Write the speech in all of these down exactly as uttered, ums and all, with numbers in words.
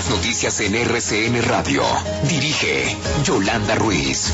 las noticias en R C N Radio. Dirige Yolanda Ruiz.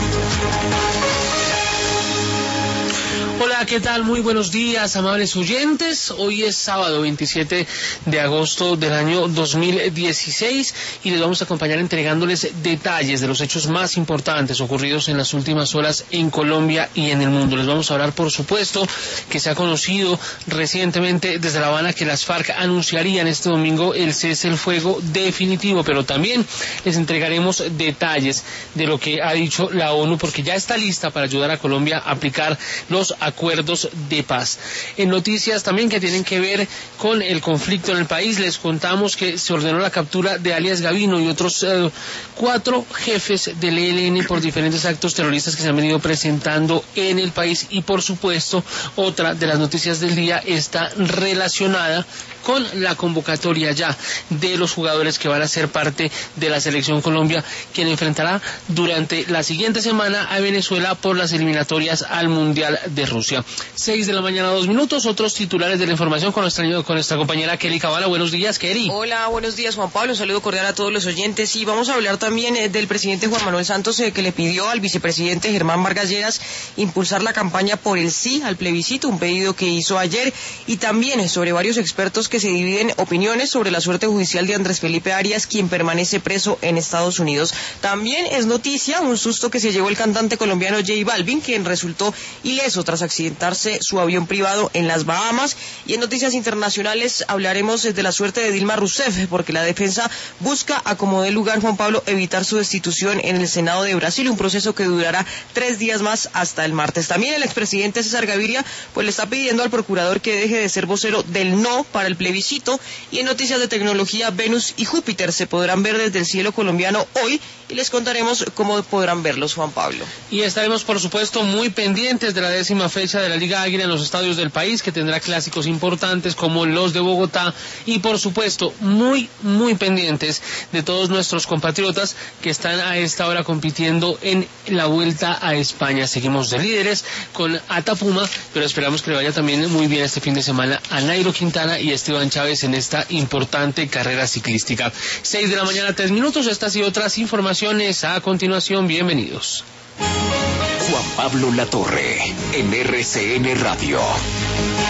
Hola, ¿qué tal? Muy buenos días, amables oyentes. Hoy es sábado veintisiete de agosto del año dos mil dieciséis y les vamos a acompañar entregándoles detalles de los hechos más importantes ocurridos en las últimas horas en Colombia y en el mundo. Les vamos a hablar, por supuesto, que se ha conocido recientemente desde La Habana que las FARC anunciarían este domingo el cese el fuego definitivo, pero también les entregaremos detalles de lo que ha dicho la ONU, porque ya está lista para ayudar a Colombia a aplicar los acuerdos de paz. En noticias también que tienen que ver con el conflicto en el país, les contamos que se ordenó la captura de alias Gavino y otros eh, cuatro jefes del E L N por diferentes actos terroristas que se han venido presentando en el país. Y por supuesto, otra de las noticias del día está relacionada con la convocatoria ya de los jugadores que van a ser parte de la Selección Colombia, quien enfrentará durante la siguiente semana a Venezuela por las eliminatorias al Mundial de Rusia. Seis de la mañana, dos minutos. Otros titulares de la información con nuestra, con nuestra compañera Kelly Cabala. Buenos días, Kelly. Hola, buenos días, Juan Pablo. Un saludo cordial a todos los oyentes. Y vamos a hablar también eh, del presidente Juan Manuel Santos, eh, que le pidió al vicepresidente Germán Vargas Lleras impulsar la campaña por el sí al plebiscito, un pedido que hizo ayer, y también eh, sobre varios expertos que se dividen opiniones sobre la suerte judicial de Andrés Felipe Arias, quien permanece preso en Estados Unidos. También es noticia un susto que se llevó el cantante colombiano J Balvin, quien resultó ileso tras accidentarse su avión privado en las Bahamas. Y en noticias internacionales hablaremos de la suerte de Dilma Rousseff, porque la defensa busca, a como dé lugar, Juan Pablo, evitar su destitución en el Senado de Brasil, un proceso que durará tres días más hasta el martes. También el expresidente César Gaviria pues le está pidiendo al procurador que deje de ser vocero del no para el plebiscito. Y en noticias de tecnología, Venus y Júpiter se podrán ver desde el cielo colombiano hoy y les contaremos cómo podrán verlos, Juan Pablo. Y estaremos, por supuesto, muy pendientes de la décima fecha de la Liga Águila en los estadios del país, que tendrá clásicos importantes como los de Bogotá, y por supuesto muy, muy pendientes de todos nuestros compatriotas que están a esta hora compitiendo en la Vuelta a España. Seguimos de líderes con Atapuma, pero esperamos que le vaya también muy bien este fin de semana a Nairo Quintana y Esteban Chávez en esta importante carrera ciclística. Seis de la mañana, tres minutos. Estas y otras informaciones a continuación. Bienvenidos. Juan Pablo Latorre, en R C N Radio.